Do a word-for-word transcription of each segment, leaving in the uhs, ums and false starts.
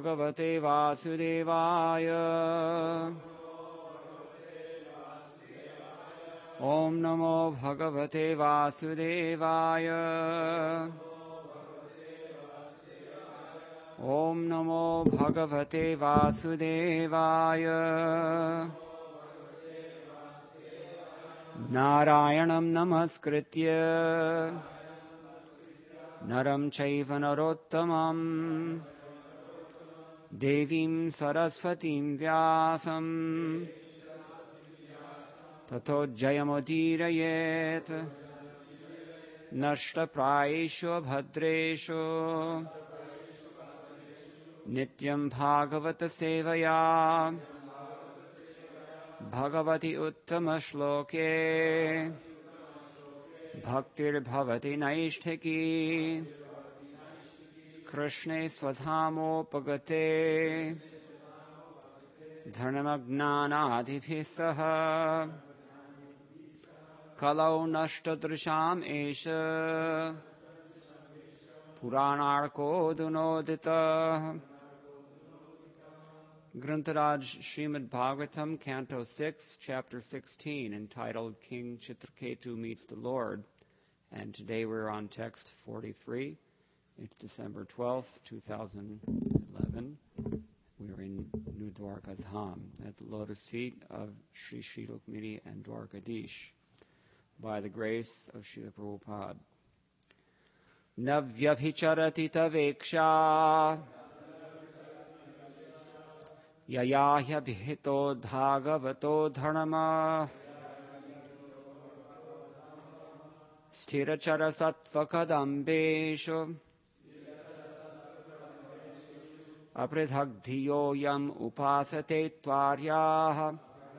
Bhagavate Vasudevaya. Om Namo Bhagavate Vasudevaya. Om Namo Bhagavate Vasudevaya. Narayanam Namaskritya Naram Chaiva Narottamam Devim Saraswatim Vyasam Tato Jayamodirayet Nashta Praesho Bhadresho Nityam Bhagavata Sevaya Bhagavati Uttama Shloke Bhaktir Bhavati Naishtaki Krishne Swadhamo Pagate Dharmagnanadibhisaha Kalau Nashtadrisham Esha Puranarko Dunodita Grantaraj Srimad Bhagavatam, Canto six, Chapter sixteen, entitled King Chitraketu Meets the Lord. And today we're on text forty-three. It's December twelfth, two thousand eleven. We're in New Dwarka Dham, at the lotus feet of Sri Sri Rukmini and Dwarkadish, by the grace of Srila Prabhupada. Navyabhicharati taveksha Yayahya bhito dhagavato dharma Sthirachara sattva kadambeshu Apridhagdhiyo yam upasate tvaryaha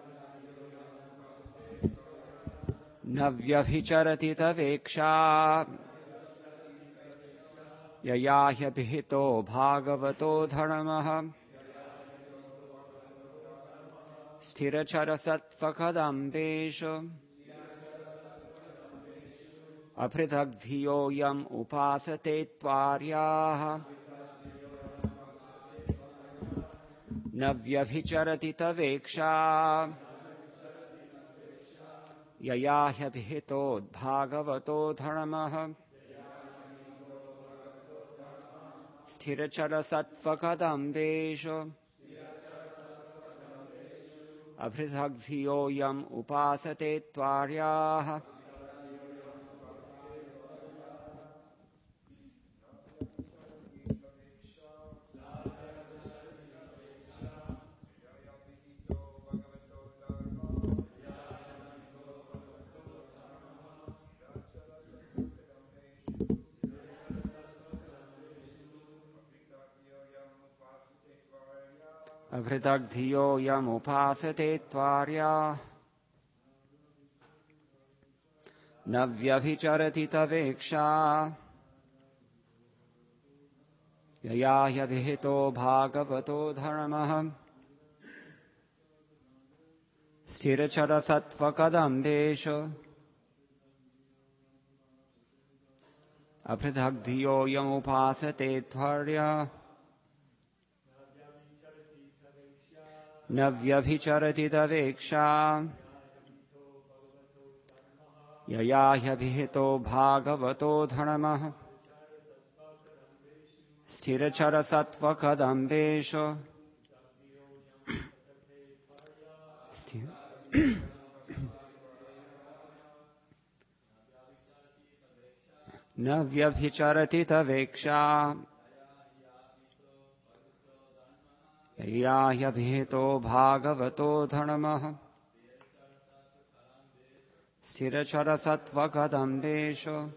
Navyabhicharati taveksha Yayahya bhito bhagavato dharma Sthirachara sattva kadambeshu Apridhagdhiyo yam upasate tvaryaha Navyabhicharati taveksha Yayahya bhito bhagavato dharma Sthirachara sattva kadambeshu Abhridhagdhiyo yam upasate tvaryaha Abhridhagdhiyo yam upasate tvarya Navyabhicharati taveksha Yayahya bhito bhagavato dharma Sthirachara sattva kadambeshu Abhridhagdhiyo yam upasate tvarya Navyabhicharati taveksha Yayahya bhito bhagavato dharma Sthirachara sattva kadambeshu Navyabhicharati taveksha Yayahya bhito bhagavato dharma Sthirachara sattva kadambeshu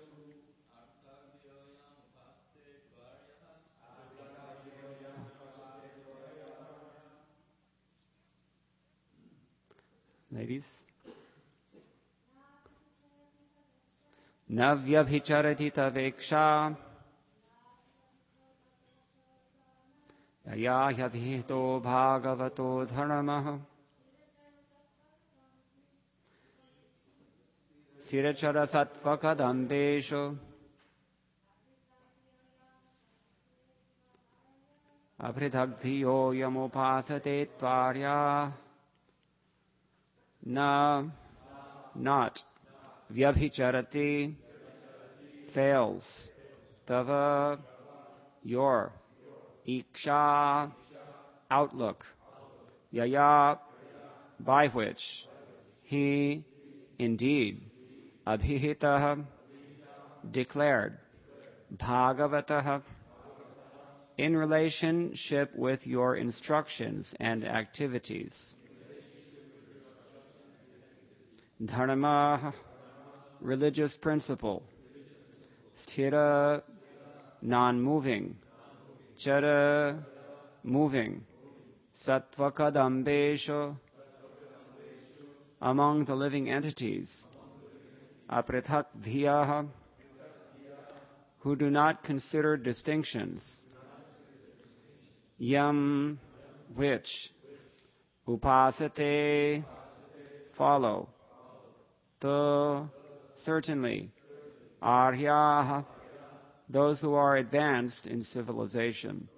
Ladies. Navyabhicharati taveksha Yayahya bhito bhagavato dharma Sthirachara sattva kadambeshu apridhagdhiyo yamopasate tvarya na not vyabhicharati fails tava your iksha outlook yaya by which he indeed abhihitah declared bhagavatah in relationship with your instructions and activities. Dharma, religious principle. Sthira, non-moving. Chara, moving. Sattvakadambesha, among the living entities. Aprithak dhiyaha, who do not consider distinctions. Yam, which. Upasate, follow. Ta, certainly. Aryaha, those who are advanced in civilization.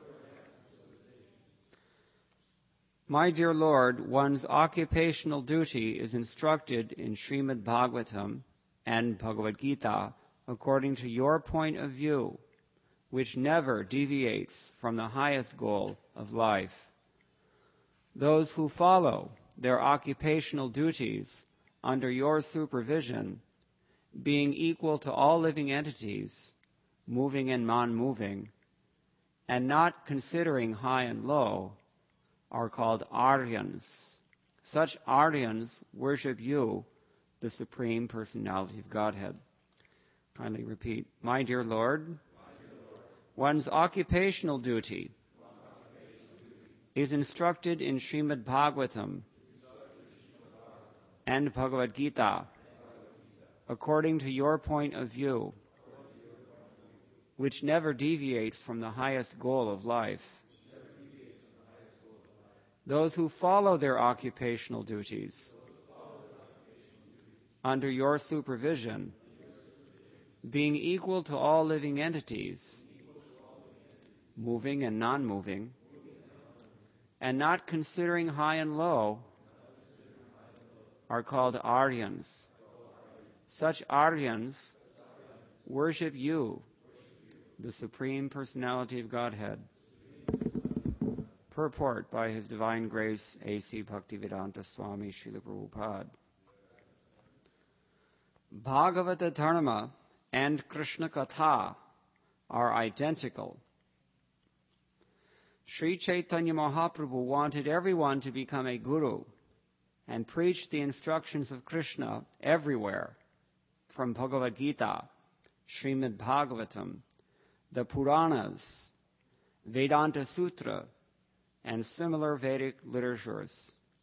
My dear Lord, one's occupational duty is instructed in Srimad Bhagavatam and Bhagavad Gita according to your point of view, which never deviates from the highest goal of life. Those who follow their occupational duties under your supervision, being equal to all living entities, moving and non-moving, and not considering high and low, are called Aryans. Such Aryans worship you, the Supreme Personality of Godhead. Kindly repeat. My dear Lord, one's occupational duty is instructed in Srimad Bhagavatam and Bhagavad Gita according to your point of view, which never deviates from the highest goal of life. Those who follow their occupational duties under your supervision, being equal to all living entities, moving and non-moving, and not considering high and low, are called Aryans. Such Aryans worship you, the Supreme Personality of Godhead. Purport by His Divine Grace, A C Bhaktivedanta Swami Srila Prabhupada. Bhagavata Dharma and Krishna Katha are identical. Sri Chaitanya Mahaprabhu wanted everyone to become a guru and preach the instructions of Krishna everywhere, from Bhagavad Gita, Srimad Bhagavatam, the Puranas, Vedanta Sutra, and similar Vedic literatures.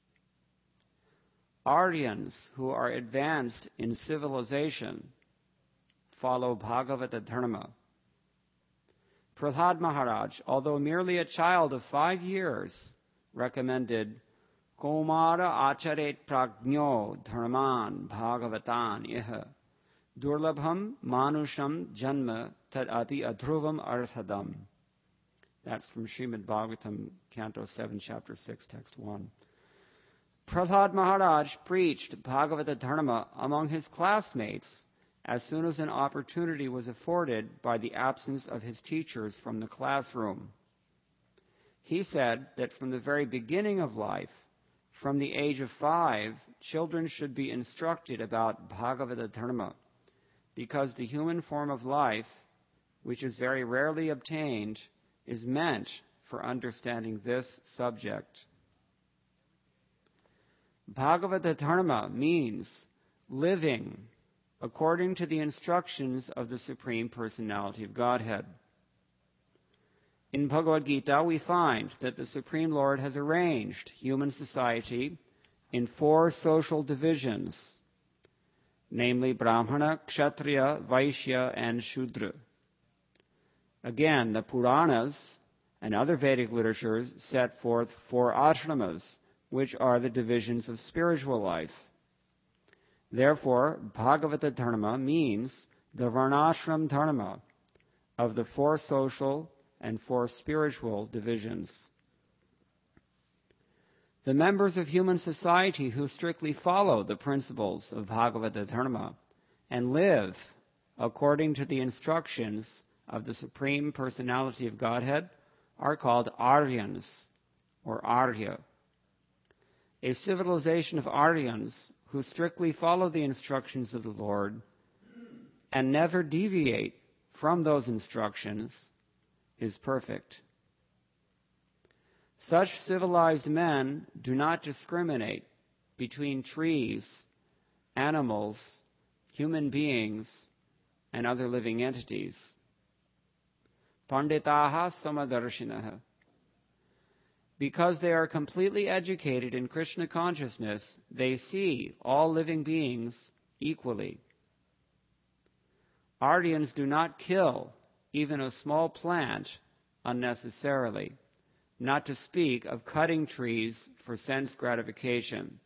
Aryans who are advanced in civilization follow Bhagavata Dharma. Prahlad Maharaj, although merely a child of five years, recommended Komara acharet prajño dharman bhagavatan iha durlabham manusham janma tad ati adhruvam arthadam. That's from Srimad Bhagavatam, Canto seven, Chapter six, Text one. Prahlad Maharaj preached Bhagavata Dharma among his classmates as soon as an opportunity was afforded by the absence of his teachers from the classroom. He said that from the very beginning of life, from the age of five, children should be instructed about Bhagavata Dharma, because the human form of life, which is very rarely obtained, is meant for understanding this subject. Bhagavata Dharma means living according to the instructions of the Supreme Personality of Godhead. In Bhagavad Gita, we find that the Supreme Lord has arranged human society in four social divisions, namely Brahmana, Kshatriya, Vaishya, and Shudra. Again, the Puranas and other Vedic literatures set forth four ashramas, which are the divisions of spiritual life. Therefore, Bhagavata Dharma means the Varnashram Dharma of the four social and four spiritual divisions. The members of human society who strictly follow the principles of Bhagavata Dharma and live according to the instructions of the Supreme Personality of Godhead are called Aryans, or Arya. A civilization of Aryans who strictly follow the instructions of the Lord and never deviate from those instructions is perfect. Such civilized men do not discriminate between trees, animals, human beings, and other living entities. Panditaha samadarshinaha. Because they are completely educated in Krishna consciousness, they see all living beings equally. Aryans do not kill even a small plant unnecessarily, not to speak of cutting trees for sense gratification.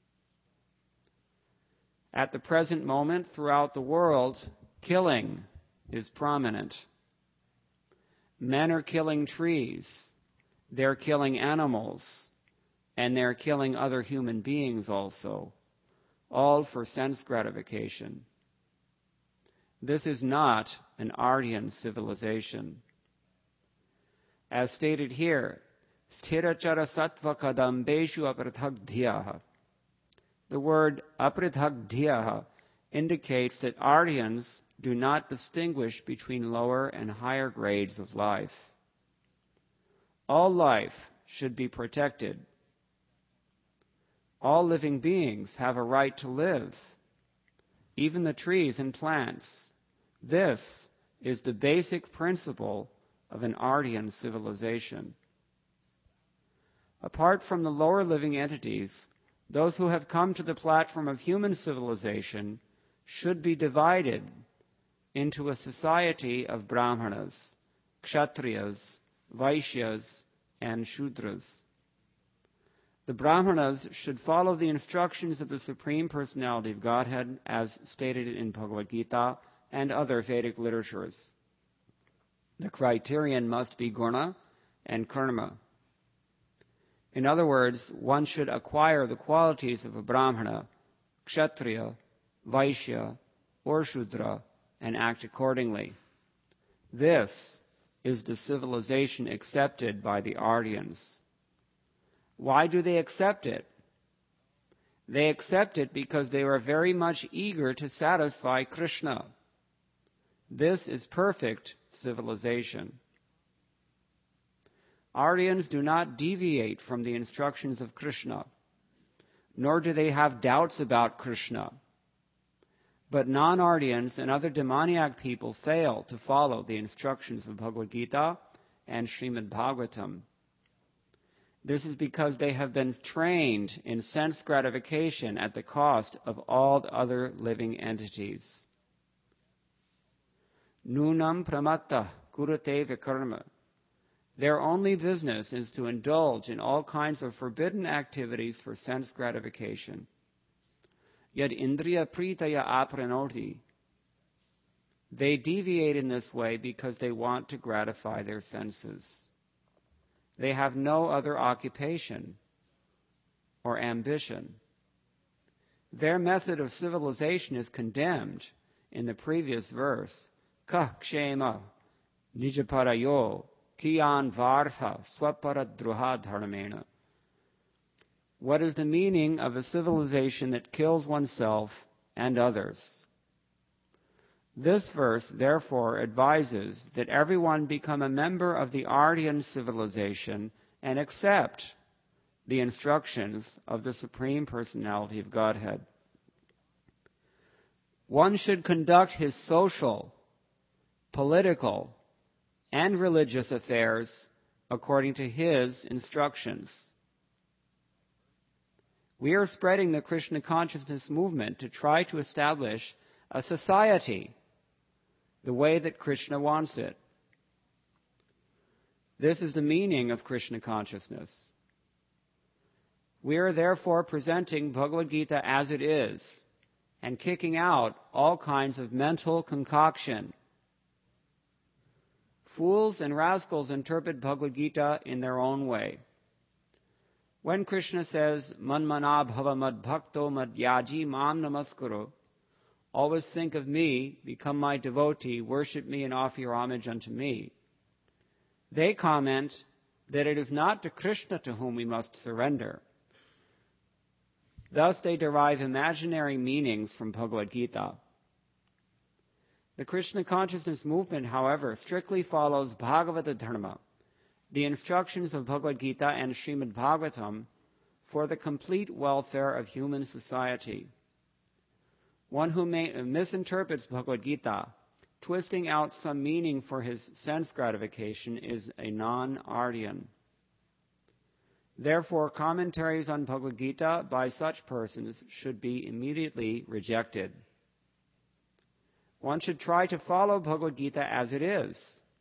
At the present moment, throughout the world, killing is prominent. Men are killing trees, they're killing animals, and they're killing other human beings also, all for sense gratification. This is not an Aryan civilization. As stated here, sthirachara sattva kadambeshu aprithagdhyaha. The word aprithagdhyaha indicates that Aryans do not distinguish between lower and higher grades of life. All life should be protected. All living beings have a right to live, even the trees and plants. This is the basic principle of an Aryan civilization. Apart from the lower living entities, those who have come to the platform of human civilization should be divided into a society of Brahmanas, Kshatriyas, Vaishyas, and Shudras. The Brahmanas should follow the instructions of the Supreme Personality of Godhead as stated in Bhagavad Gita and other Vedic literatures. The criterion must be guna and karma. In other words, one should acquire the qualities of a Brahmana, Kshatriya, Vaishya, or Shudra and act accordingly. This is the civilization accepted by the Aryans. Why do they accept it? They accept it because they are very much eager to satisfy Krishna. This is perfect civilization. Aryans do not deviate from the instructions of Krishna, nor do they have doubts about Krishna. But non-Aryans and other demoniac people fail to follow the instructions of Bhagavad Gita and Srimad Bhagavatam. This is because they have been trained in sense gratification at the cost of all other living entities. Nunam pramatta kurate vikarma. Their only business is to indulge in all kinds of forbidden activities for sense gratification. Yet indriya pritaya apranoti. They deviate in this way because they want to gratify their senses. They have no other occupation or ambition. Their method of civilization is condemned in the previous verse. Kah kshema nijaparayo kiyan vartha swaparadruha dharmena. What is the meaning of a civilization that kills oneself and others? This verse, therefore, advises that everyone become a member of the Aryan civilization and accept the instructions of the Supreme Personality of Godhead. One should conduct his social, political, and religious affairs according to his instructions. We are spreading the Krishna consciousness movement to try to establish a society the way that Krishna wants it. This is the meaning of Krishna consciousness. We are therefore presenting Bhagavad Gita as it is and kicking out all kinds of mental concoction. Fools and rascals interpret Bhagavad Gita in their own way. When Krishna says, Manmana bhava mad bhakto mad yaji mam namaskuru, always think of me, become my devotee, worship me and offer your homage unto me, they comment that it is not to Krishna to whom we must surrender. Thus they derive imaginary meanings from Bhagavad Gita. The Krishna consciousness movement, however, strictly follows Bhagavata Dharma, the instructions of Bhagavad Gita and Srimad Bhagavatam, for the complete welfare of human society. One who may, misinterprets Bhagavad Gita, twisting out some meaning for his sense gratification, is a non-Aryan. Therefore, commentaries on Bhagavad Gita by such persons should be immediately rejected. One should try to follow Bhagavad Gita as it is.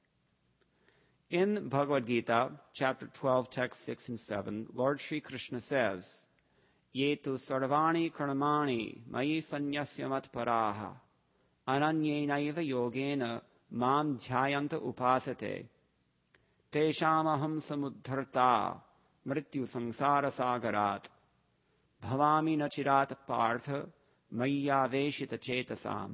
In Bhagavad Gita, chapter twelve, texts six and seven, Lord Sri Krishna says, Ye tu sarvani karmani mayi sanyasya matparaha ananyenaiva yogena mam dhyayanta upasate teshamaham samudharta mrityu samsara sagarat bhavami nachirat partha mayyaveshita chetasam.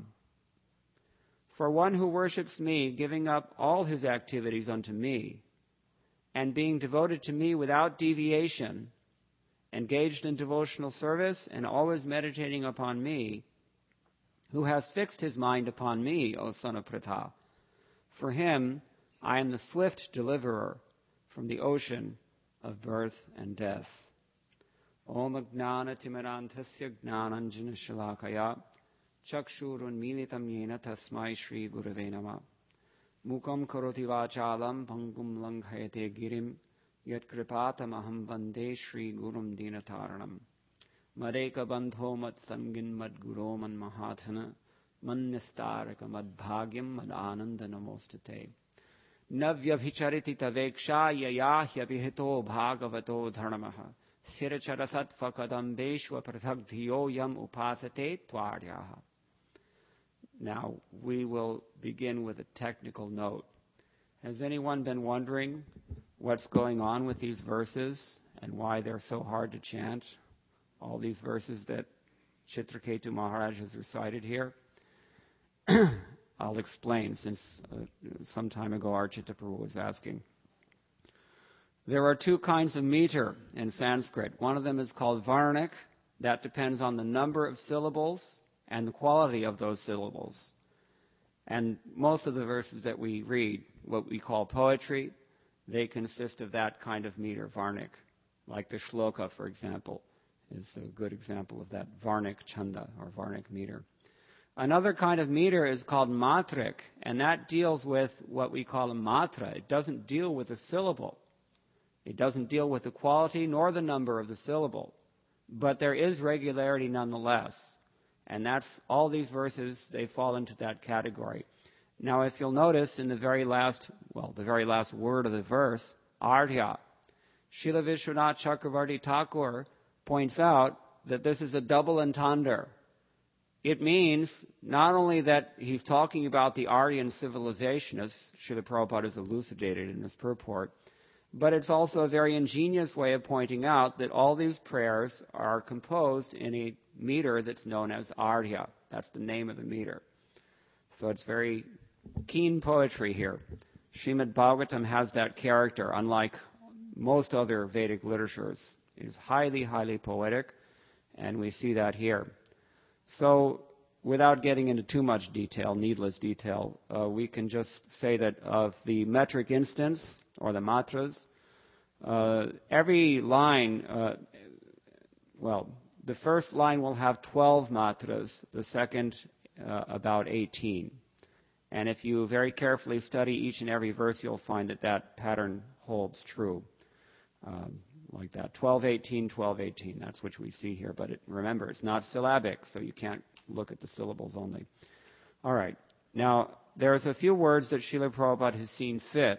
For one who worships me, giving up all his activities unto me, and being devoted to me without deviation, engaged in devotional service and always meditating upon me, who has fixed his mind upon me, O son of Pritha, for him I am the swift deliverer from the ocean of birth and death. Om Ajnana Timarantasya Gnananjana Shalakaya Chakshurun Militam Yena Tasmai Shri Gurave Nama Mukam Karoti Vachalam Pangum Langhayate Girim Yat Kripatam Aham Vande Shri Gurum Dinataranam Madeka Bandho Mat Sangin Mad Guro Man Mahathana Man Nistaraka Mad Bhagyam Mad Ananda Namostate Navyabhichariti Taveksha Yaya Hyabhito Bhagavato Dharnamaha Siracharasat Fakadambeshwa Prathagdhiyo Yam Upasate Tvaryaha. Now, we will begin with a technical note. Has anyone been wondering what's going on with these verses and why they're so hard to chant? All these verses that Chitraketu Maharaj has recited here? I'll explain, since uh, some time ago Archita Prabhu was asking. There are two kinds of meter in Sanskrit. One of them is called varnik. That depends on the number of syllables and the quality of those syllables. And most of the verses that we read, what we call poetry, they consist of that kind of meter, varnik. Like the shloka, for example, is a good example of that varnik chanda, or varnik meter. Another kind of meter is called matrik, and that deals with what we call a matra. It doesn't deal with a syllable. It doesn't deal with the quality nor the number of the syllable. But there is regularity nonetheless. And that's all these verses, they fall into that category. Now, if you'll notice in the very last, well, the very last word of the verse, Ardhya, Srila Vishwanath Chakravarti Thakur points out that this is a double entendre. It means not only that he's talking about the Aryan civilization, as Srila Prabhupada has elucidated in his purport, but it's also a very ingenious way of pointing out that all these prayers are composed in a meter that's known as Ardhya. That's the name of the meter. So it's very keen poetry here. Srimad Bhagavatam has that character, unlike most other Vedic literatures. It is highly, highly poetic, and we see that here. So, without getting into too much detail, needless detail, uh, we can just say that of the metric instance, or the matras, uh, every line, uh, well, the first line will have twelve matras, the second uh, about eighteen. And if you very carefully study each and every verse, you'll find that that pattern holds true. Um, like that, twelve eighteen, twelve eighteen, that's what we see here. But it, remember, it's not syllabic, so you can't look at the syllables only. All right. Now, there's a few words that Srila Prabhupada has seen fit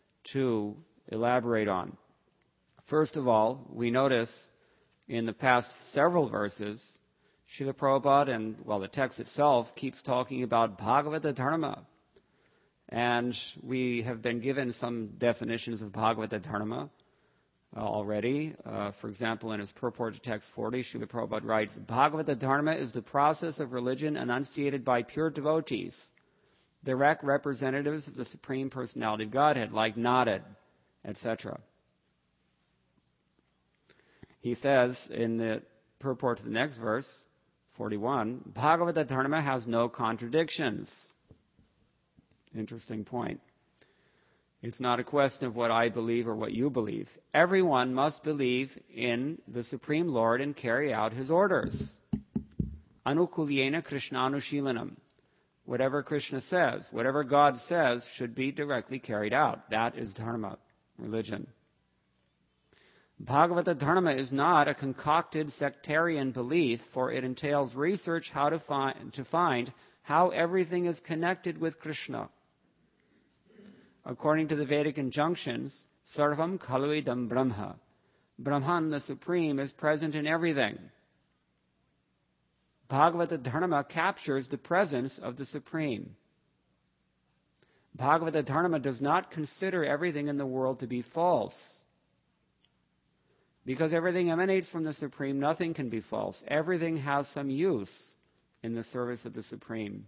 to elaborate on. First of all, we notice in the past several verses, Srila Prabhupada and, well, the text itself keeps talking about Bhagavata Dharma. And we have been given some definitions of Bhagavata Dharma uh, already. Uh, for example, in his purport to text forty, Srila Prabhupada writes, Bhagavata Dharma is the process of religion enunciated by pure devotees, direct representatives of the Supreme Personality of Godhead, like Narad, et cetera. He says in the purport to the next verse, forty-one, Bhagavata Dharma has no contradictions. Interesting point. It's not a question of what I believe or what you believe. Everyone must believe in the Supreme Lord and carry out His orders. Anukulyena Krishnanushilanam. Whatever Krishna says, whatever God says, should be directly carried out. That is Dharma, religion. Bhagavata Dharma is not a concocted sectarian belief, for it entails research how to find, to find how everything is connected with Krishna. According to the Vedic injunctions, Sarvam Khalu Idam Brahma. Brahman, the Supreme, is present in everything. Bhagavata Dharma captures the presence of the Supreme. Bhagavata Dharma does not consider everything in the world to be false. Because everything emanates from the Supreme, nothing can be false. Everything has some use in the service of the Supreme.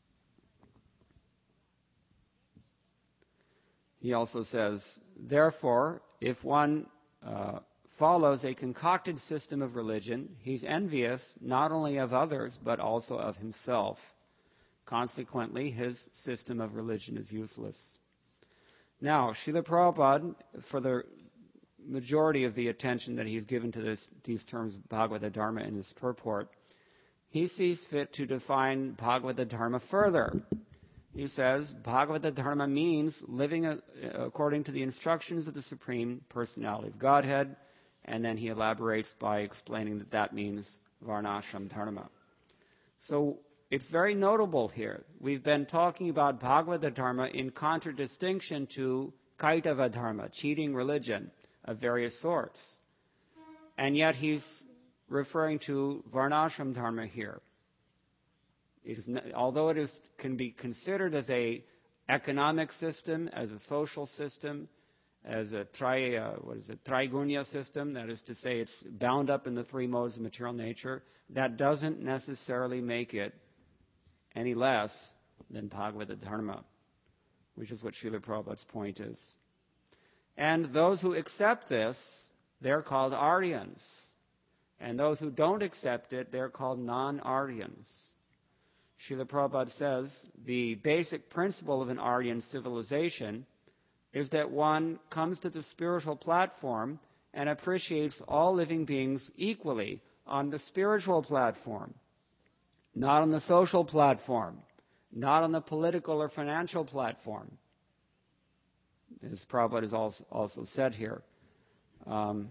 He also says, therefore, if one uh, follows a concocted system of religion, he's envious not only of others, but also of himself. Consequently, his system of religion is useless. Now, Srila Prabhupada, for the majority of the attention that he's given to this, these terms of Bhagavata Dharma in his purport, he sees fit to define Bhagavata Dharma further. He says, Bhagavata Dharma means living a, according to the instructions of the Supreme Personality of Godhead, and then he elaborates by explaining that that means Varnashram Dharma. So it's very notable here. We've been talking about Bhagavata Dharma in contradistinction to Kaitava Dharma, cheating religion of various sorts. And yet he's referring to Varnashram Dharma here. It is not, although it is, can be considered as a economic system, as a social system, as a tri, uh, what is it, trigunya system, that is to say it's bound up in the three modes of material nature, that doesn't necessarily make it any less than Bhagavata Dharma, which is what Srila Prabhupada's point is. And those who accept this, they're called Aryans. And those who don't accept it, they're called non-Aryans. Srila Prabhupada says the basic principle of an Aryan civilization is that one comes to the spiritual platform and appreciates all living beings equally on the spiritual platform, not on the social platform, not on the political or financial platform. As Prabhupada has also, also said here. Um,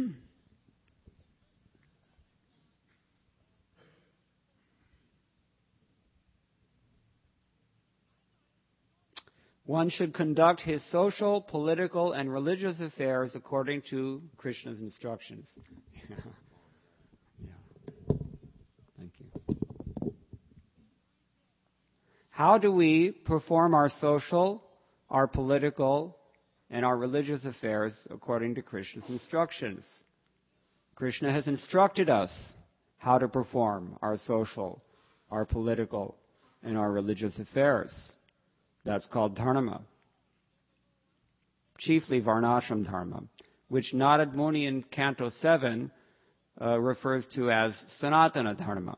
One should conduct his social, political, and religious affairs according to Krishna's instructions. Yeah. Yeah. Thank you. How do we perform our social, our political, and our religious affairs according to Krishna's instructions? Krishna has instructed us how to perform our social, our political, and our religious affairs. That's called dharma, chiefly Varnashram Dharma, which Narad Muni in Canto seven uh, refers to as Sanatana Dharma.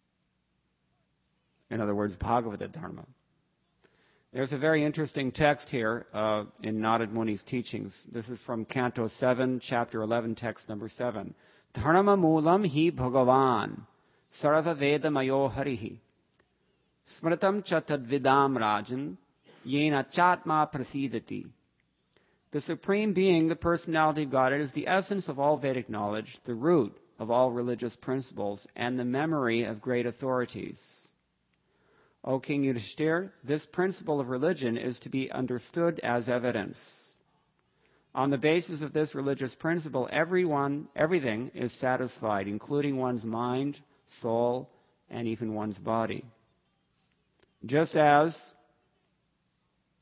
In other words, Bhagavata Dharma. There's a very interesting text here uh, in Narad Muni's teachings. This is from Canto seven, Chapter eleven, text number seven. Dharma moolam hi bhagavan sarva veda mayo harihi smritam cha tadvidam rajan yena chatma prasidati. The Supreme Being, the Personality of God, is the essence of all Vedic knowledge, the root of all religious principles, and the memory of great authorities. O King Yudhishthir, this principle of religion is to be understood as evidence. On the basis of this religious principle, everyone, everything is satisfied, including one's mind, soul, and even one's body. Just as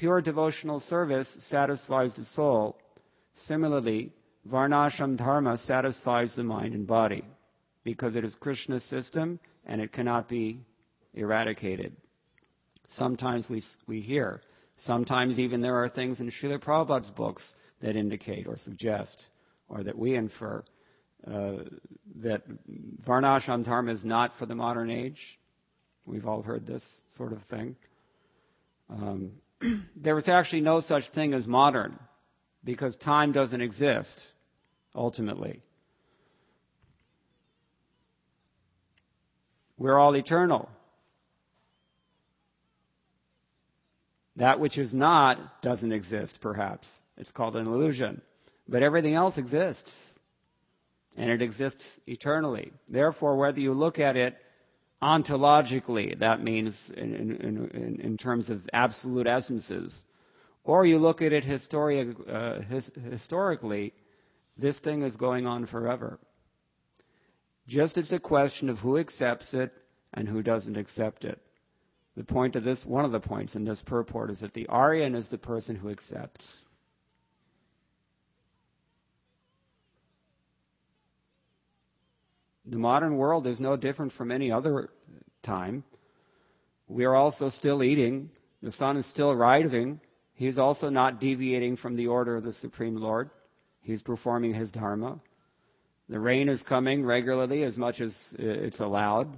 pure devotional service satisfies the soul. Similarly, Varnashram Dharma satisfies the mind and body because it is Krishna's system and it cannot be eradicated. Sometimes we, we hear, sometimes even there are things in Srila Prabhupada's books that indicate or suggest, or that we infer, uh, that Varnashram Dharma is not for the modern age. We've all heard this sort of thing. Um, there is actually no such thing as modern, because time doesn't exist, ultimately. We're all eternal. That which is not doesn't exist, perhaps. It's called an illusion. But everything else exists. And it exists eternally. Therefore, whether you look at it ontologically, that means in, in, in, in terms of absolute essences, or you look at it histori- uh, his, historically, this thing is going on forever. Just it's a question of who accepts it and who doesn't accept it. The point of this, one of the points in this purport is that the Aryan is the person who accepts. The modern world is no different from any other time. We are also still eating. The sun is still rising. He's also not deviating from the order of the Supreme Lord. He's performing his dharma. The rain is coming regularly as much as it's allowed.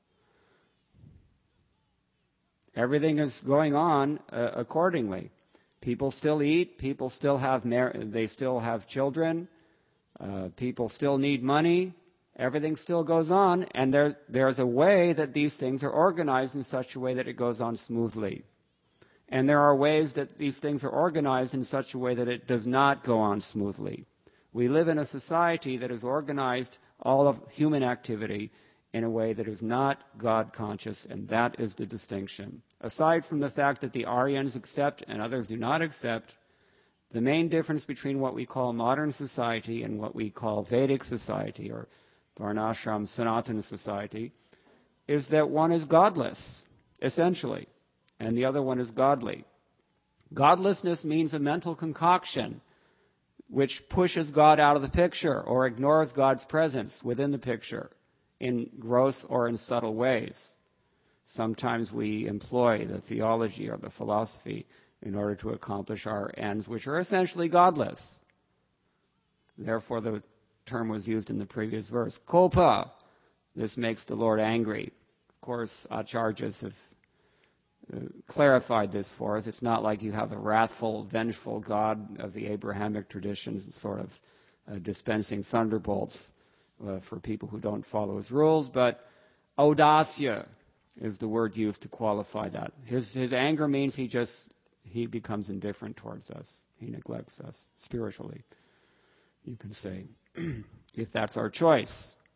Everything is going on uh, accordingly. People still eat. People still have mar- they still have children. Uh, people still need money. Everything still goes on, and there there's a way that these things are organized in such a way that it goes on smoothly. And there are ways that these things are organized in such a way that it does not go on smoothly. We live in a society that has organized all of human activity in a way that is not God-conscious, and that is the distinction. Aside from the fact that the Aryans accept and others do not accept, the main difference between what we call modern society and what we call Vedic society, or Varnashram Sanatana society, is that one is godless, essentially, and the other one is godly. Godlessness means a mental concoction which pushes God out of the picture or ignores God's presence within the picture in gross or in subtle ways. Sometimes we employ the theology or the philosophy in order to accomplish our ends, which are essentially godless. Therefore, the term was used in the previous verse. Kopa. This makes the Lord angry. Of course, acharyas have uh, clarified this for us. It's not like you have a wrathful, vengeful God of the Abrahamic traditions sort of uh, dispensing thunderbolts uh, for people who don't follow his rules, but audasya is the word used to qualify that. His, his anger means he just, he becomes indifferent towards us. He neglects us spiritually, you can say, if that's our choice.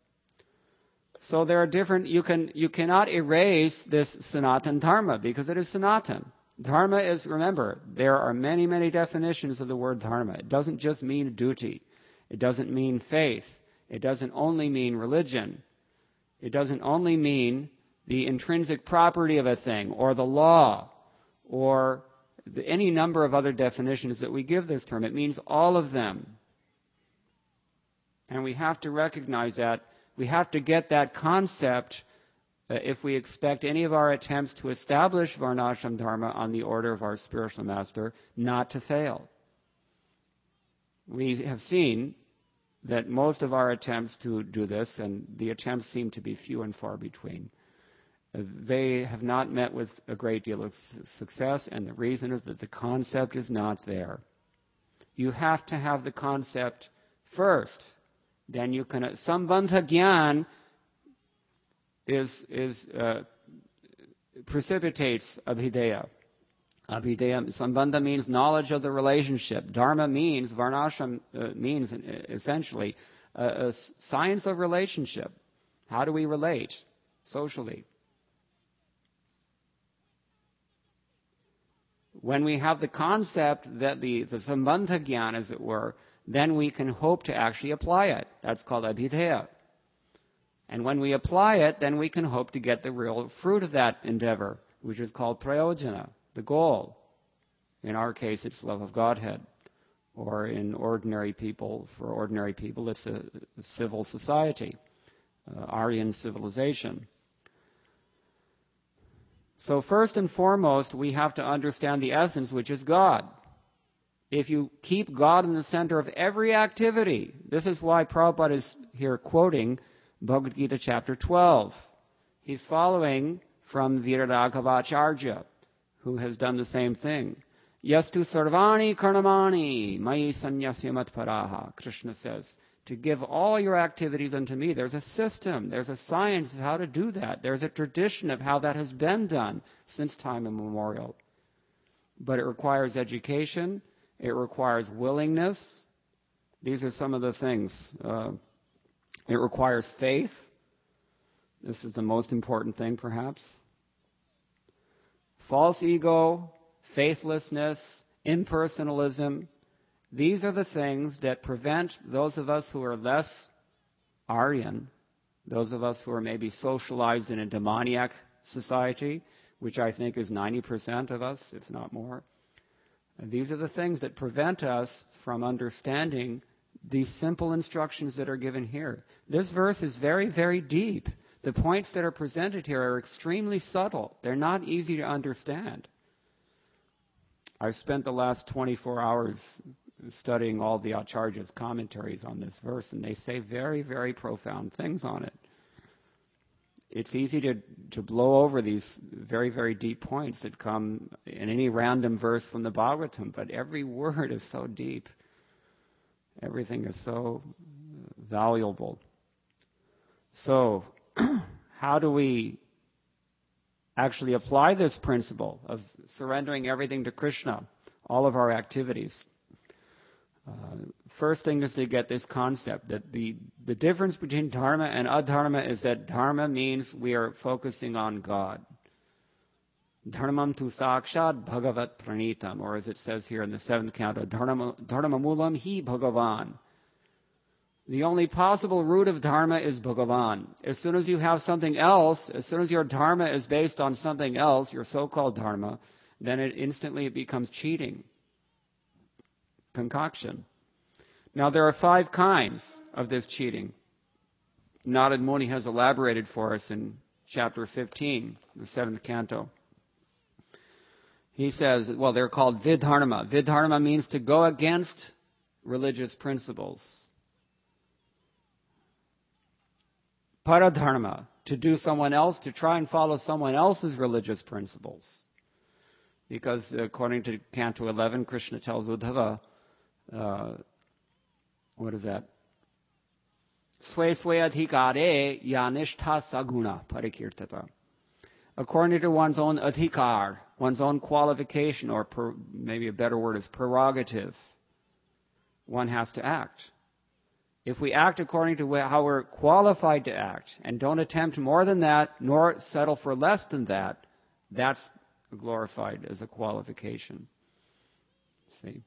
So there are different, you can you cannot erase this Sanatan Dharma because it is Sanatan. Dharma is, remember, there are many, many definitions of the word dharma. It doesn't just mean duty. It doesn't mean faith. It doesn't only mean religion. It doesn't only mean the intrinsic property of a thing or the law or the, any number of other definitions that we give this term. It means all of them. And we have to recognize that. We have to get that concept uh, if we expect any of our attempts to establish Varnashram Dharma on the order of our spiritual master not to fail. We have seen that most of our attempts to do this, and the attempts seem to be few and far between, uh, they have not met with a great deal of su- success, and the reason is that the concept is not there. You have to have the concept first. Then you can, Sambandha Gyan is, is, uh, precipitates Abhideya. Abhideya, Sambandha means knowledge of the relationship. Dharma means, Varnashram uh, means uh, essentially uh, a science of relationship. How do we relate socially? When we have the concept that the, the Sambandha Gyan, as it were, then we can hope to actually apply it. That's called Abhideya. And when we apply it, then we can hope to get the real fruit of that endeavor, which is called Prayojana, the goal. In our case, it's love of Godhead. Or in ordinary people, for ordinary people, it's a, a civil society, uh, Aryan civilization. So first and foremost, we have to understand the essence, which is God. If you keep God in the center of every activity, this is why Prabhupada is here quoting Bhagavad Gita chapter twelve. He's following from Viraraghavacharya, who has done the same thing. Yastu sarvani karnamani mayi sanyasya matparaha, Krishna says. To give all your activities unto me. There's a system, there's a science of how to do that. There's a tradition of how that has been done since time immemorial. But it requires education, it requires willingness. These are some of the things. Uh, it requires faith. This is the most important thing, perhaps. False ego, faithlessness, impersonalism. These are the things that prevent those of us who are less Aryan, those of us who are maybe socialized in a demoniac society, which I think is ninety percent of us, if not more. And these are the things that prevent us from understanding these simple instructions that are given here. This verse is very, very deep. The points that are presented here are extremely subtle. They're not easy to understand. I've spent the last twenty-four hours studying all the Acharya's commentaries on this verse, and they say very, very profound things on it. It's easy to, to blow over these very, very deep points that come in any random verse from the Bhagavatam, but every word is so deep. Everything is so valuable. So, how do we actually apply this principle of surrendering everything to Krishna, all of our activities? Uh, first thing is to get this concept that the, the difference between dharma and adharma is that dharma means we are focusing on God. Dharmam tu sakshat bhagavat pranitam, or as it says here in the seventh canto, dharma mulam hi bhagavan. The only possible root of dharma is Bhagavan. As soon as you have something else, as soon as your dharma is based on something else, your so-called dharma, then it instantly it becomes cheating. Concoction. Now there are five kinds of this cheating. Narad Muni has elaborated for us in chapter fifteen, the seventh canto. He says, well, they're called vidharma. Vidharma means to go against religious principles. Paradharma, to do someone else, to try and follow someone else's religious principles. Because according to Canto eleven, Krishna tells Uddhava, uh, what is that? Swe swe adhikare yanishtha saguna parikirtata. According to one's own adhikar, one's own qualification, or per, maybe a better word is prerogative, one has to act. If we act according to how we're qualified to act, and don't attempt more than that, nor settle for less than that, that's glorified as a qualification. See?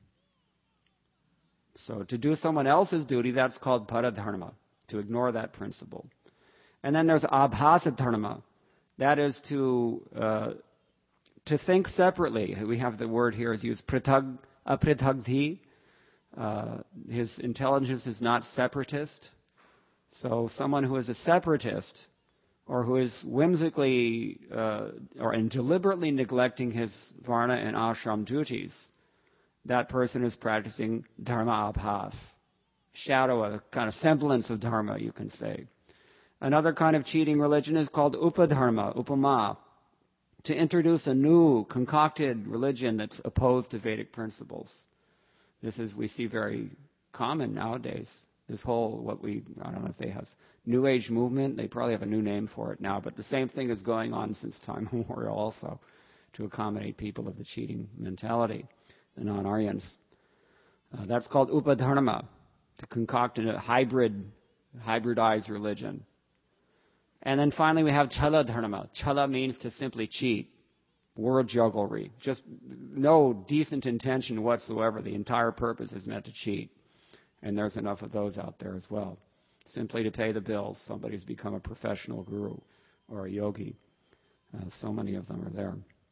So to do someone else's duty, that's called paradharma, to ignore that principle. And then there's abhasa dharma. That is to uh, to think separately. We have the word here is used, pritag, apritagdhi. Uh, his intelligence is not separatist. So someone who is a separatist, or who is whimsically uh, or and deliberately neglecting his varna and ashram duties, that person is practicing dharma abhas, shadow, a kind of semblance of dharma, you can say. Another kind of cheating religion is called upadharma, upama, to introduce a new, concocted religion that's opposed to Vedic principles. This is, we see, very common nowadays. This whole, what we, I don't know if they have, New Age movement, they probably have a new name for it now, but the same thing is going on since time immemorial also, to accommodate people of the cheating mentality, the non-Aryans. Uh, that's called upadharma, to concoct a hybrid, hybridized religion. And then finally we have chala dharma. Chala means to simply cheat. Word jugglery. Just no decent intention whatsoever. The entire purpose is meant to cheat. And there's enough of those out there as well. Simply to pay the bills. Somebody's become a professional guru or a yogi. Uh, so many of them are there.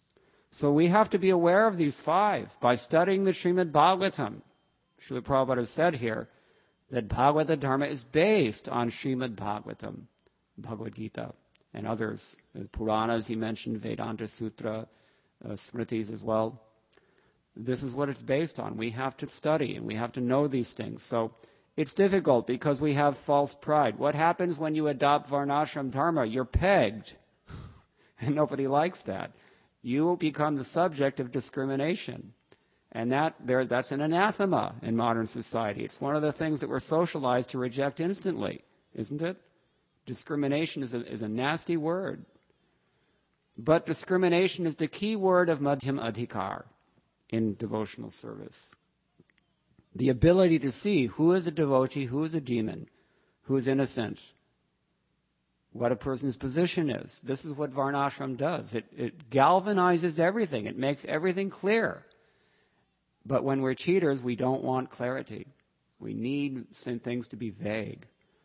So we have to be aware of these five by studying the Srimad Bhagavatam. Srila Prabhupada has said here that Bhagavata Dharma is based on Srimad Bhagavatam, Bhagavad Gita, and others. The Puranas he mentioned, Vedanta Sutra, uh, Smritis as well. This is what it's based on. We have to study and we have to know these things. So it's difficult because we have false pride. What happens when you adopt Varnashram Dharma? You're pegged. And nobody likes that. You become the subject of discrimination. And that there, that's an anathema in modern society. It's one of the things that we're socialized to reject instantly, isn't it? Discrimination is a, is a nasty word. But discrimination is the key word of Madhyam Adhikar in devotional service. The ability to see who is a devotee, who is a demon, who is innocent, what a person's position is. This is what Varnashram does. It, it galvanizes everything. It makes everything clear. But when we're cheaters, we don't want clarity. We need some things to be vague.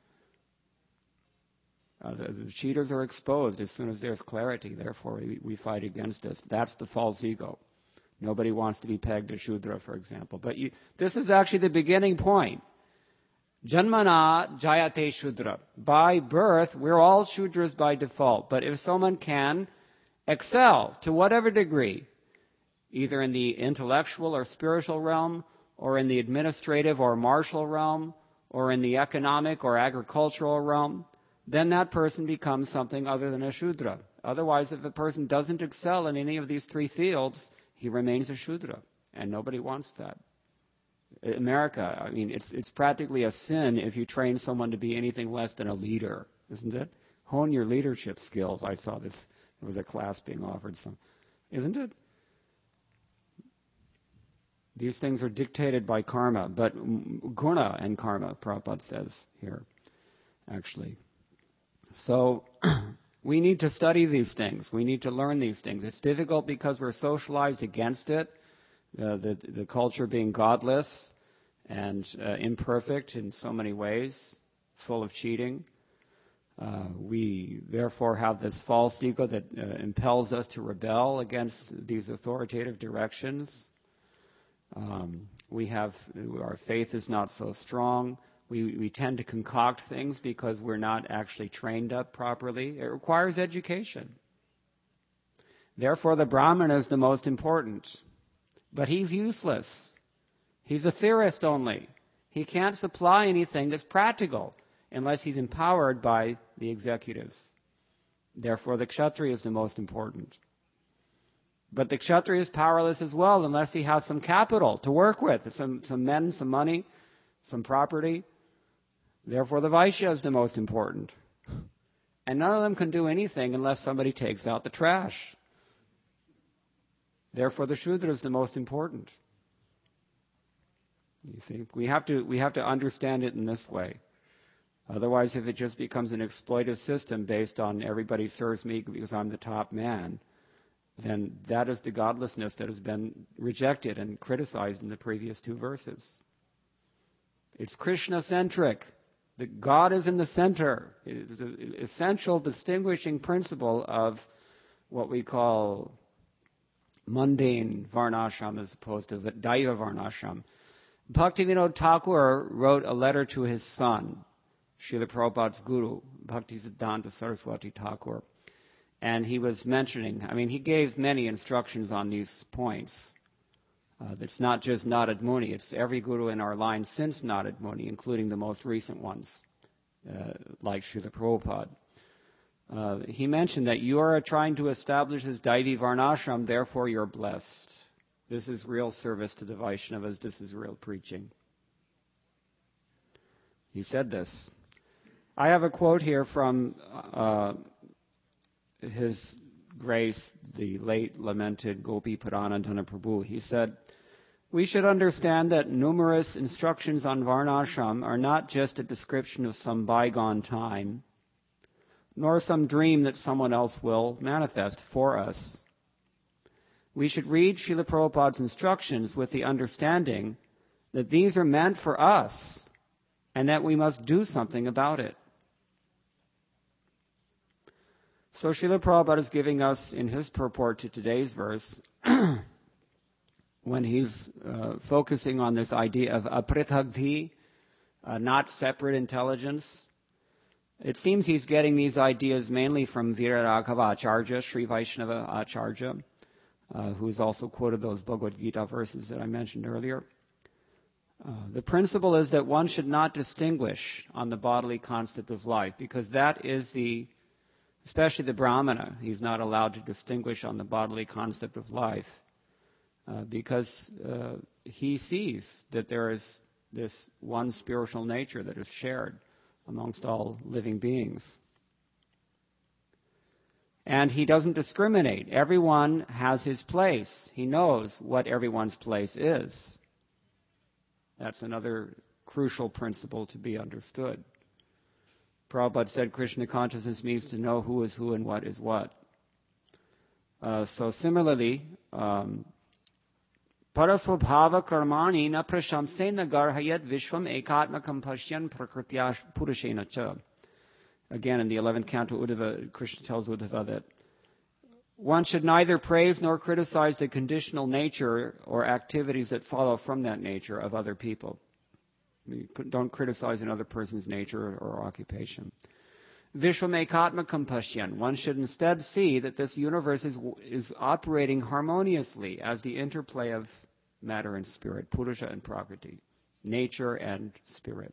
Uh, the, the cheaters are exposed as soon as there's clarity. Therefore, we, we fight against this. That's the false ego. Nobody wants to be pegged as Shudra, for example. But you, this is actually the beginning point. Janmana jayate Shudra. By birth, we're all Shudras by default. But if someone can excel to whatever degree, either in the intellectual or spiritual realm, or in the administrative or martial realm, or in the economic or agricultural realm, then that person becomes something other than a Shudra. Otherwise, if a person doesn't excel in any of these three fields, he remains a Shudra. And nobody wants that. America, I mean, it's it's practically a sin if you train someone to be anything less than a leader, isn't it? Hone your leadership skills. I saw this. There was a class being offered. Some, isn't it? These things are dictated by karma, but guna and karma, Prabhupada says here, actually. So we need to study these things. We need to learn these things. It's difficult because we're socialized against it. Uh, the, the culture being godless and uh, imperfect in so many ways, full of cheating. Uh, we therefore have this false ego that uh, impels us to rebel against these authoritative directions. Um, we have, our faith is not so strong. We, we tend to concoct things because we're not actually trained up properly. It requires education. Therefore, the Brahmana is the most important. But he's useless. He's a theorist only. He can't supply anything that's practical unless he's empowered by the executives. Therefore, the Kshatriya is the most important. But the Kshatriya is powerless as well unless he has some capital to work with, some, some men, some money, some property. Therefore, the Vaishya is the most important. And none of them can do anything unless somebody takes out the trash. Therefore, the Shudra is the most important. You see, we have to we have to understand it in this way. Otherwise, if it just becomes an exploitive system based on everybody serves me because I'm the top man, then that is the godlessness that has been rejected and criticized in the previous two verses. It's Krishna-centric. The God is in the center. It is an essential distinguishing principle of what we call mundane Varnashram as opposed to Daiva Varnashram. Bhaktivinoda Thakur wrote a letter to his son, Srila Prabhupada's guru, Bhaktisiddhanta Saraswati Thakur. And he was mentioning, I mean, he gave many instructions on these points. Uh, it's not just Narad Muni, it's every guru in our line since Narad Muni, including the most recent ones, uh, like Srila Prabhupada. Uh, he mentioned that you are trying to establish this Daivi Varnashram, therefore you're blessed. This is real service to the Vaishnavas. This is real preaching. He said this. I have a quote here from uh, His Grace, the late lamented Gopi Paranadhana Prabhu. He said, we should understand that numerous instructions on Varnashram are not just a description of some bygone time, nor some dream that someone else will manifest for us. We should read Srila Prabhupada's instructions with the understanding that these are meant for us and that we must do something about it. So Srila Prabhupada is giving us, in his purport to today's verse, when he's uh, focusing on this idea of aprithagdhi, uh, not separate intelligence, it seems he's getting these ideas mainly from Viraraghava Acharya, Sri Vaishnava Acharya, uh, who's also quoted those Bhagavad Gita verses that I mentioned earlier. Uh, the principle is that one should not distinguish on the bodily concept of life, because that is the, especially the Brahmana, he's not allowed to distinguish on the bodily concept of life, uh, because uh, he sees that there is this one spiritual nature that is shared amongst all living beings. And he doesn't discriminate. Everyone has his place. He knows what everyone's place is. That's another crucial principle to be understood. Prabhupada said Krishna consciousness means to know who is who and what is what. Uh, so similarly, um, Parasvabhava karmani na prashamsena garhayat vishvam ekatmakam pashyan prakritya purushena cha. Again, in the eleventh canto, Uddhava, Krishna tells Uddhava that one should neither praise nor criticize the conditional nature or activities that follow from that nature of other people. You don't criticize another person's nature or occupation. Vishvam ekatmakam pashyan. One should instead see that this universe is, is operating harmoniously as the interplay of matter and spirit, Purusha and Prakriti, nature and spirit.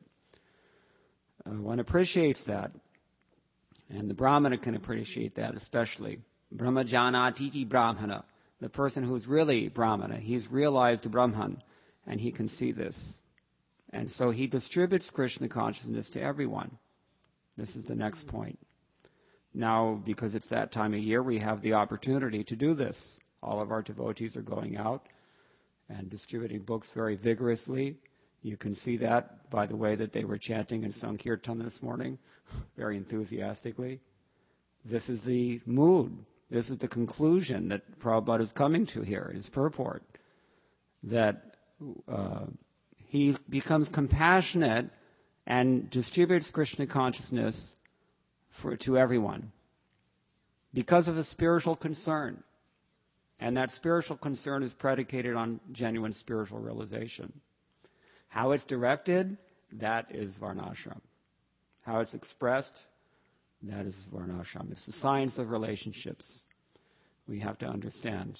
Uh, one appreciates that, and the Brahmana can appreciate that especially. Brahmajanatiti Brahmana, the person who's really Brahmana, he's realized Brahman, and he can see this. And so he distributes Krishna consciousness to everyone. This is the next point. Now, because it's that time of year, we have the opportunity to do this. All of our devotees are going out and distributing books very vigorously. You can see that by the way that they were chanting in Sankirtan this morning, very enthusiastically. This is the mood. This is the conclusion that Prabhupada is coming to here, his purport. That uh, he becomes compassionate and distributes Krishna consciousness for, to everyone because of a spiritual concern. And that spiritual concern is predicated on genuine spiritual realization. How it's directed, that is Varnashram. How it's expressed, that is Varnashram. It's the science of relationships we have to understand.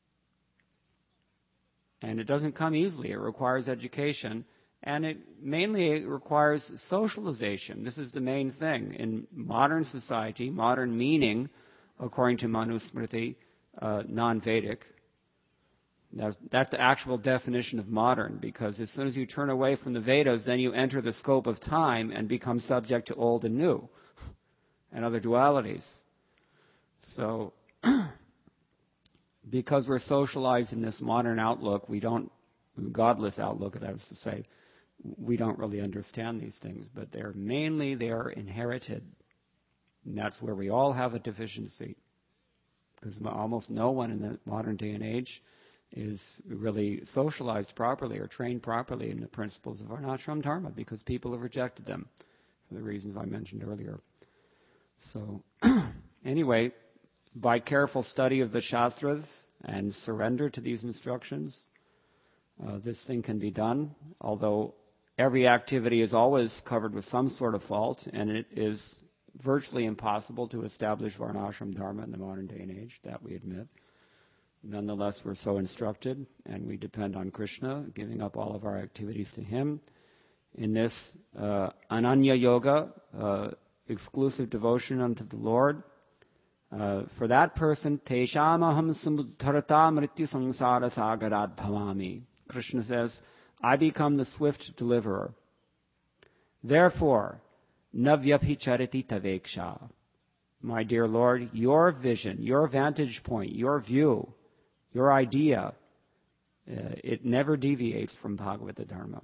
And it doesn't come easily. It requires education. And it mainly it requires socialization. This is the main thing. In modern society, modern meaning, according to Manusmriti, uh, non-Vedic, that's, that's the actual definition of modern, because as soon as you turn away from the Vedas, then you enter the scope of time and become subject to old and new and other dualities. So, because we're socialized in this modern outlook, we don't, godless outlook, that is to say, we don't really understand these things, but they're mainly, they are inherited. And that's where we all have a deficiency. Because almost no one in the modern day and age is really socialized properly or trained properly in the principles of Varnashram Dharma, because people have rejected them for the reasons I mentioned earlier. So, anyway, by careful study of the Shastras and surrender to these instructions, uh, this thing can be done, although every activity is always covered with some sort of fault, and it is virtually impossible to establish Varnashram Dharma in the modern day and age, that we admit. Nonetheless, we're so instructed, and we depend on Krishna, giving up all of our activities to Him. In this uh, Ananya Yoga, uh, exclusive devotion unto the Lord, uh, for that person, Tesham aham samudharata mrityu samsara sagarat bhavami. Krishna says, I become the swift deliverer. Therefore, navyabhichariti taveksha. My dear Lord, your vision, your vantage point, your view, your idea, uh, it never deviates from Bhagavata Dharma.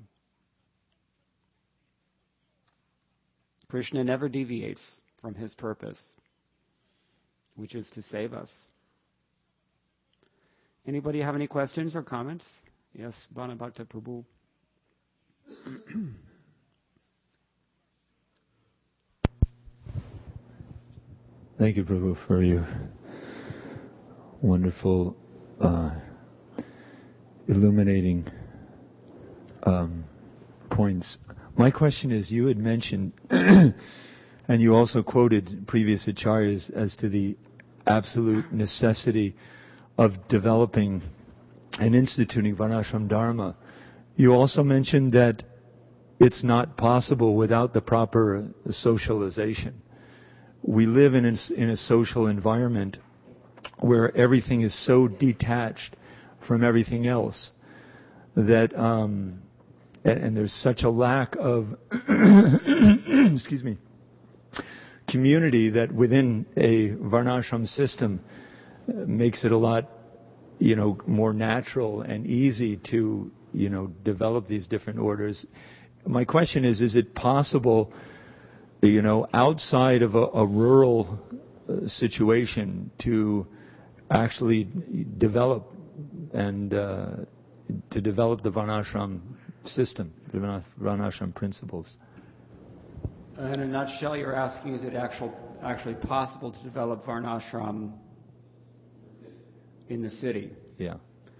Krishna never deviates from his purpose, which is to save us. Anybody have any questions or comments? Yes, Banabhakta Prabhu. Thank you, Prabhu, for your wonderful uh, illuminating um, points. My question is, you had mentioned, and you also quoted previous acharyas as to the absolute necessity of developing and instituting Varnashram Dharma. You also mentioned that it's not possible without the proper socialization. We live in a, in a social environment where everything is so detached from everything else that, um, and, and there's such a lack of, excuse me, community that within a Varnashram system uh, makes it a lot, you know, more natural and easy to, you know, develop these different orders. My question is, is it possible, you know, outside of a, a rural uh, situation to actually develop and uh, to develop the Varnashram system, the Varnashram principles? In a nutshell, you're asking, is it actual, actually possible to develop Varnashram in the city? Yeah.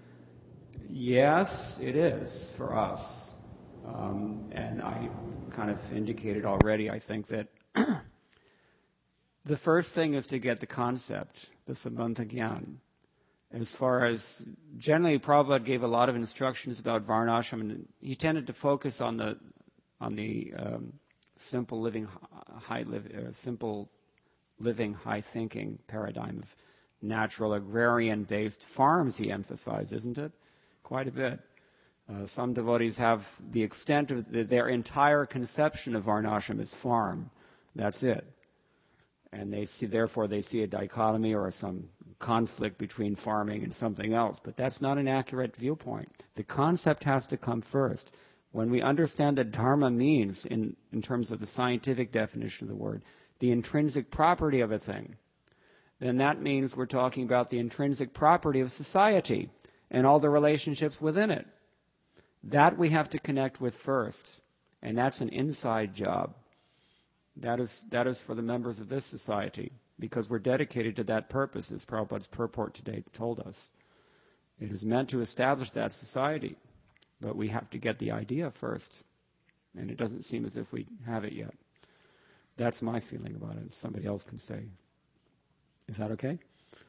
Yes, it is for us. Um, and I kind of indicated already, I think, that the first thing is to get the concept, the Sambandha Gyan. As far as, generally, Prabhupada gave a lot of instructions about Varnashram, and he tended to focus on the on the um, simple living, high live, uh, simple living, high thinking paradigm of natural agrarian-based farms. He emphasized, isn't it? Quite a bit. Uh, some devotees have the extent of the, their entire conception of Varnashram as farm. That's it. And they see, therefore, they see a dichotomy or some conflict between farming and something else. But that's not an accurate viewpoint. The concept has to come first. When we understand that dharma means, in, in terms of the scientific definition of the word, the intrinsic property of a thing, then that means we're talking about the intrinsic property of society and all the relationships within it. That we have to connect with first. And that's an inside job. That is, that is for the members of this society, because we're dedicated to that purpose, as Prabhupada's purport today told us. It is meant to establish that society, but we have to get the idea first. And it doesn't seem as if we have it yet. That's my feeling about it. Somebody else can say. Is that okay?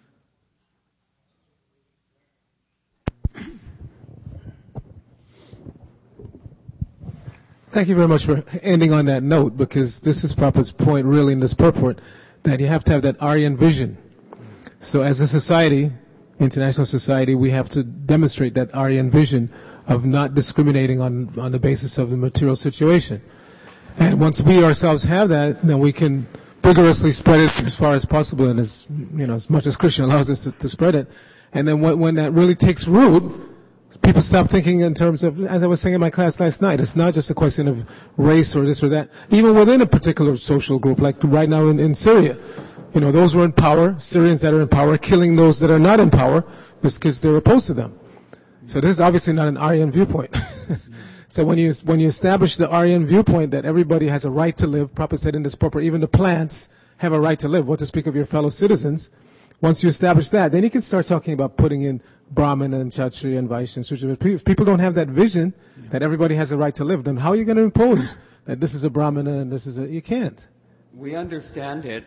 Thank you very much for ending on that note, because this is Prabhupada's point really in this purport, that you have to have that Aryan vision. So as a society, international society, we have to demonstrate that Aryan vision of not discriminating on, on the basis of the material situation. And once we ourselves have that, then we can vigorously spread it as far as possible and as, you know, as much as Krishna allows us to, to spread it. And then when, when that really takes root, people stop thinking in terms of, as I was saying in my class last night, it's not just a question of race or this or that. Even within a particular social group, like right now in, in Syria, you know, those who are in power, Syrians that are in power, killing those that are not in power because they're opposed to them. So this is obviously not an Aryan viewpoint. So when you when you establish the Aryan viewpoint that everybody has a right to live, Prabhupada said in this purport, even the plants have a right to live. What to speak of your fellow citizens? Once you establish that, then you can start talking about putting in Brahmin and Kshatriya and Vaishya and Shudra. If people don't have that vision that everybody has a right to live, then how are you going to impose that this is a Brahmana and this is a... You can't. We understand it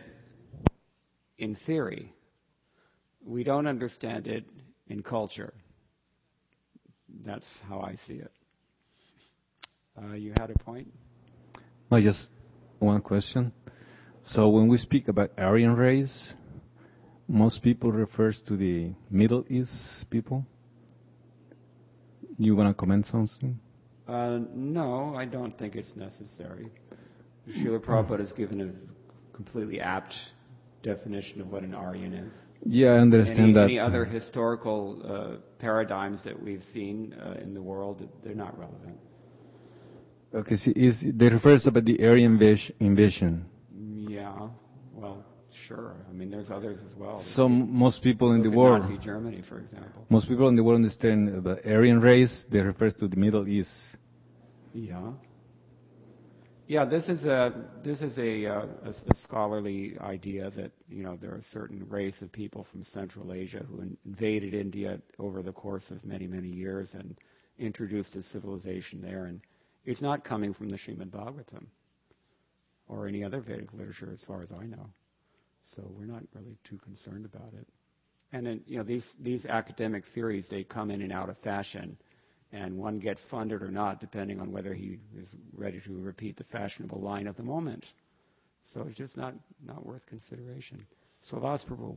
in theory. We don't understand it in culture. That's how I see it. Uh, you had a point? No, just one question. So when we speak about Aryan race, most people refers to the Middle East people. You want to comment something? Uh, no, I don't think it's necessary. Srila Prabhupada has given a completely apt definition of what an Aryan is. Yeah, I understand any, that. Any other historical uh, paradigms that we've seen uh, in the world, they're not relevant. Okay, so is, they refers about the Aryan invasion. Yeah, well, sure. I mean, there's others as well. So most people in the Look at world, Nazi Germany, for example. Most people in the world understand the Aryan race. They refers to the Middle East. Yeah. Yeah, this is a this is a, uh, a, a scholarly idea that you know there are a certain race of people from Central Asia who in, invaded India over the course of many many years and introduced a civilization there, and it's not coming from the Srimad Bhagavatam or any other Vedic literature, as far as I know. So we're not really too concerned about it. And then, you know, these these academic theories, they come in and out of fashion. And one gets funded or not, depending on whether he is ready to repeat the fashionable line of the moment. So it's just not, not worth consideration. Slavas Prabhu.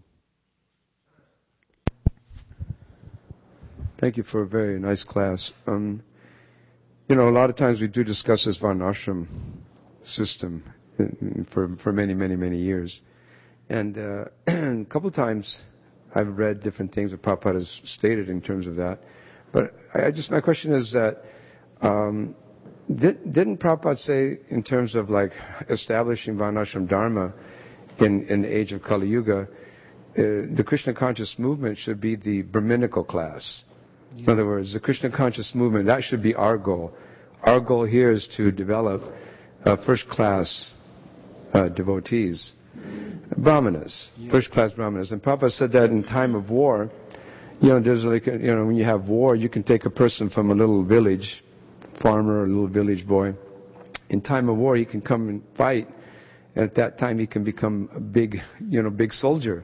Thank you for a very nice class. Um, you know, a lot of times we do discuss this Varnashram system for for many, many, many years. And uh, a couple of times I've read different things that Prabhupada has stated in terms of that. But I just, my question is that, um, did, didn't Prabhupada say in terms of like establishing Varnashram Dharma in, in the age of Kali Yuga, uh, the Krishna conscious movement should be the Brahminical class? Yeah. In other words, the Krishna conscious movement, that should be our goal. Our goal here is to develop uh, first class uh, devotees, Brahmanas, yeah. first class Brahmanas. And Prabhupada said that in time of war, You know, there's like, you know, when you have war, you can take a person from a little village, farmer, or a little village boy. In time of war, he can come and fight, and at that time he can become a big, you know, big soldier,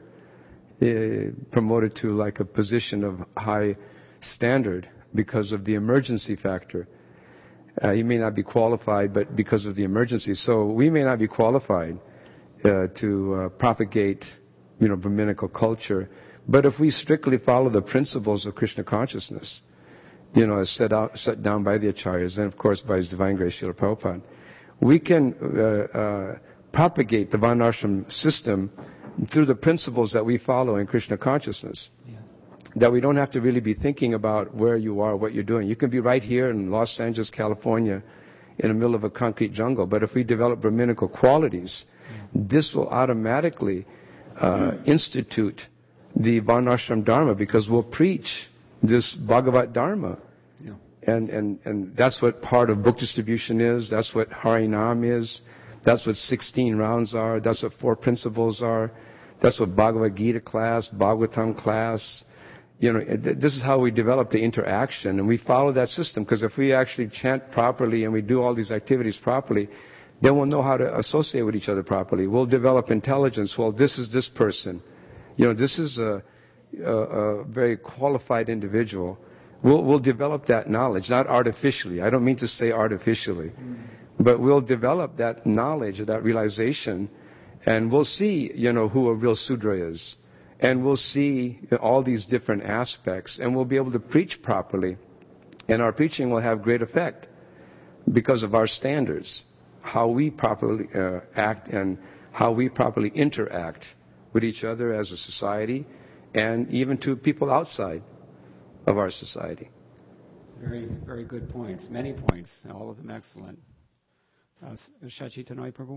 uh, promoted to like a position of high standard because of the emergency factor. Uh, he may not be qualified, but because of the emergency. So we may not be qualified uh, to uh, propagate, you know, Brahminical culture. But if we strictly follow the principles of Krishna consciousness, you know, as set out, set down by the Acharyas, and of course by His Divine Grace Srila Prabhupada, we can uh, uh, propagate the Varnashram system through the principles that we follow in Krishna consciousness. Yeah. That we don't have to really be thinking about where you are, what you're doing. You can be right here in Los Angeles, California, in the middle of a concrete jungle. But if we develop Brahminical qualities, yeah. this will automatically uh, institute the Varnashram Dharma, because we'll preach this Bhagavat Dharma. Yeah. And, and, and that's what part of book distribution is. That's what Harinam is. That's what sixteen rounds are. That's what four principles are. That's what Bhagavad Gita class, Bhagavatam class. You know, this is how we develop the interaction, and we follow that system, because if we actually chant properly and we do all these activities properly, then we'll know how to associate with each other properly. We'll develop intelligence. Well, this is this person. You know, this is a, a, a very qualified individual. We'll, we'll develop that knowledge, not artificially. I don't mean to say artificially. Mm. But we'll develop that knowledge, that realization, and we'll see, you know, who a real Sudra is. And we'll see all these different aspects, and we'll be able to preach properly. And our preaching will have great effect because of our standards, how we properly uh, act and how we properly interact with each other as a society, and even to people outside of our society. Very, very good points. Many points, all of them excellent. Uh, Shachitanai Prabhu?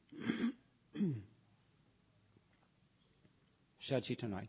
Shachitanai.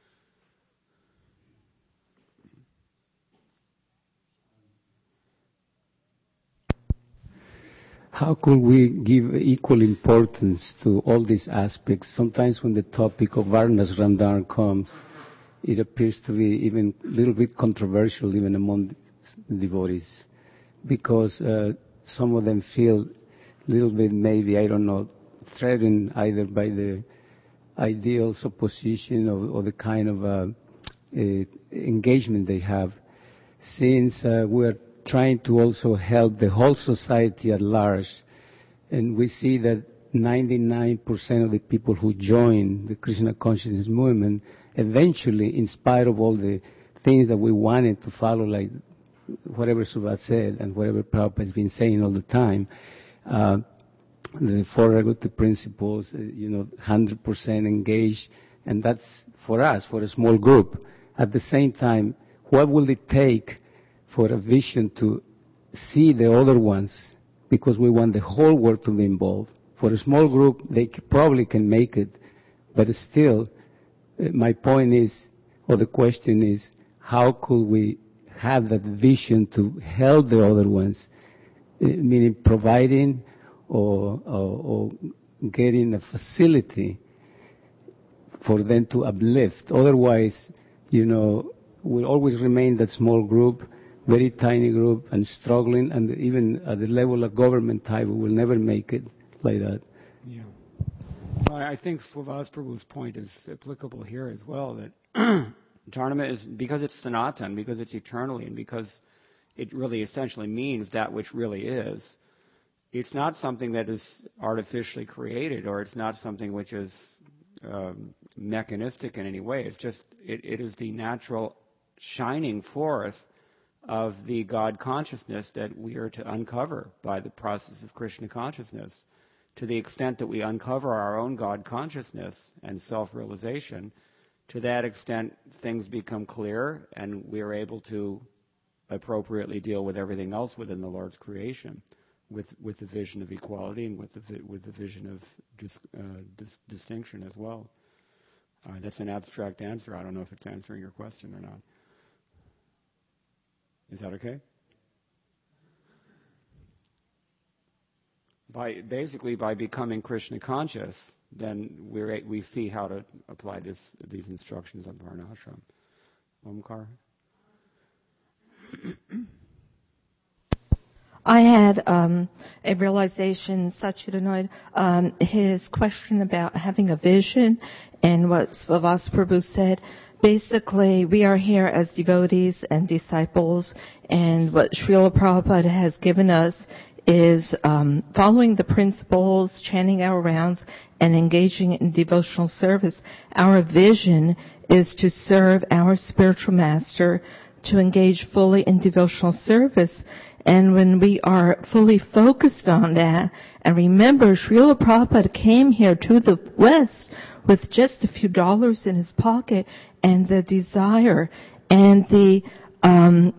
How could we give equal importance to all these aspects? Sometimes when the topic of Varnashram Dharma comes, it appears to be even a little bit controversial even among devotees, because uh, some of them feel a little bit, maybe, I don't know, threatened either by the ideals of position or, or the kind of uh, uh, engagement they have. Since uh, we're trying to also help the whole society at large, and we see that ninety-nine percent of the people who join the Krishna consciousness movement eventually, in spite of all the things that we wanted to follow, like whatever Subhat said and whatever Prabhupada has been saying all the time, uh, the four regulatory principles, uh, you know, one hundred percent engaged, and that's for us, for a small group. At the same time, what will it take for a vision to see the other ones, because we want the whole world to be involved? For a small group, they probably can make it, but still, my point is, or the question is, how could we have that vision to help the other ones, meaning providing or, or, or getting a facility for them to uplift. Otherwise, you know, will always remain that small group, very tiny group, and struggling, and even at the level of government type, we will never make it like that. Yeah. Well, I think Swavas Prabhu's point is applicable here as well, that Dharma is, because it's Sanatan, because it's eternally, and because it really essentially means that which really is, it's not something that is artificially created, or it's not something which is um, mechanistic in any way. It's just, it, it is the natural shining forth of the God consciousness that we are to uncover by the process of Krishna consciousness. To the extent that we uncover our own God consciousness and self-realization, to that extent things become clear and we are able to appropriately deal with everything else within the Lord's creation, with with the vision of equality and with the with the vision of dis, uh, dis, distinction as well. Uh, that's an abstract answer. I don't know if it's answering your question or not. Is that okay? By basically by becoming Krishna conscious, then we we see how to apply this these instructions on Varnashram. Omkar. I had um, a realization, Satchidanand, um, his question about having a vision and what Svavas Prabhu said. Basically, we are here as devotees and disciples, and what Srila Prabhupada has given us is um, following the principles, chanting our rounds, and engaging in devotional service. Our vision is to serve our spiritual master, to engage fully in devotional service. And when we are fully focused on that, and remember, Srila Prabhupada came here to the West with just a few dollars in his pocket, and the desire and the um,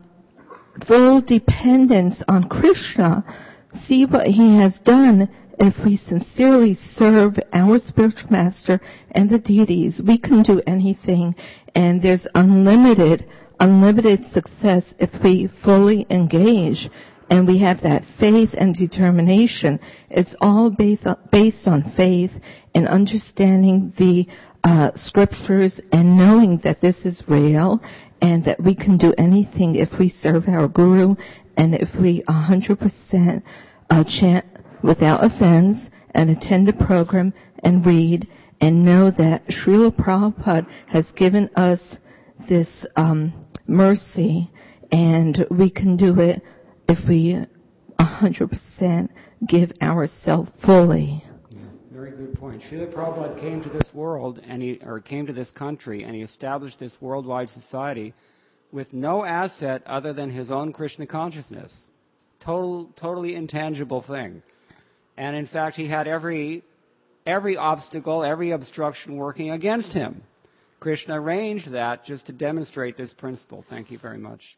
full dependence on Krishna. See what he has done. If we sincerely serve our spiritual master and the deities, we can do anything, and there's unlimited unlimited success if we fully engage and we have that faith and determination. It's all based on, based on faith and understanding the uh, scriptures and knowing that this is real and that we can do anything if we serve our guru and if we one hundred percent uh, chant without offense and attend the program and read and know that Srila Prabhupada has given us this um, mercy, and we can do it if we one hundred percent give ourselves fully. Yeah, very good point. Srila Prabhupada came to this world, and he, or came to this country, and he established this worldwide society with no asset other than his own Krishna consciousness. Total, totally intangible thing. And in fact, he had every every obstacle, every obstruction working against him. Krishna arranged that just to demonstrate this principle. Thank you very much.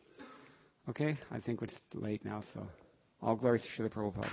Okay, I think it's late now, so all glories to Srila Prabhupada.